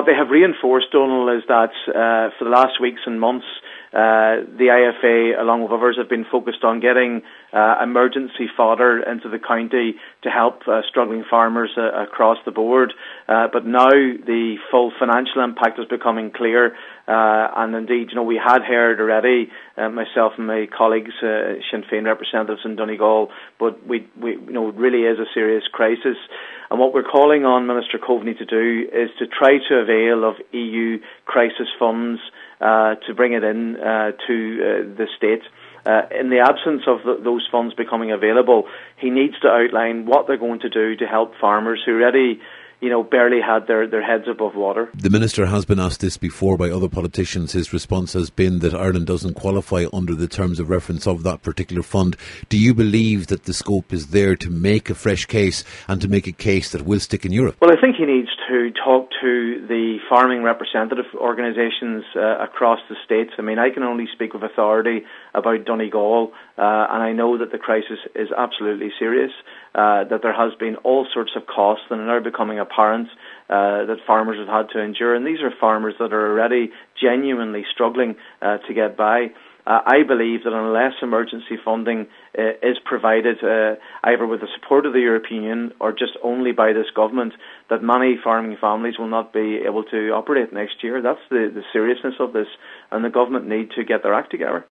what they have reinforced, Donal, is that for the last weeks and months, the IFA, along with others, have been focused on getting emergency fodder into the county to help struggling farmers across the board. But now the full financial impact is becoming clear. And indeed, we had heard already, myself and my colleagues, Sinn Féin representatives in Donegal, but we it really is a serious crisis. And what we're calling on Minister Coveney to do is to try to avail of EU crisis funds to bring it in to the state. In the absence of those funds becoming available, he needs to outline what they're going to do to help farmers who already barely had their heads above water. The Minister has been asked this before by other politicians. His response has been that Ireland doesn't qualify under the terms of reference of that particular fund. Do you believe that the scope is there to make a fresh case and to make a case that will stick in Europe? Well, I think he needs to talk to the farming representative organisations across the states. I mean, I can only speak with authority about Donegal, and I know that the crisis is absolutely serious, that there has been all sorts of costs that are now becoming apparent that farmers have had to endure, and these are farmers that are already genuinely struggling to get by. I believe that unless emergency funding is provided either with the support of the European Union or just only by this government, that many farming families will not be able to operate next year. That's the seriousness of this, and the government need to get their act together.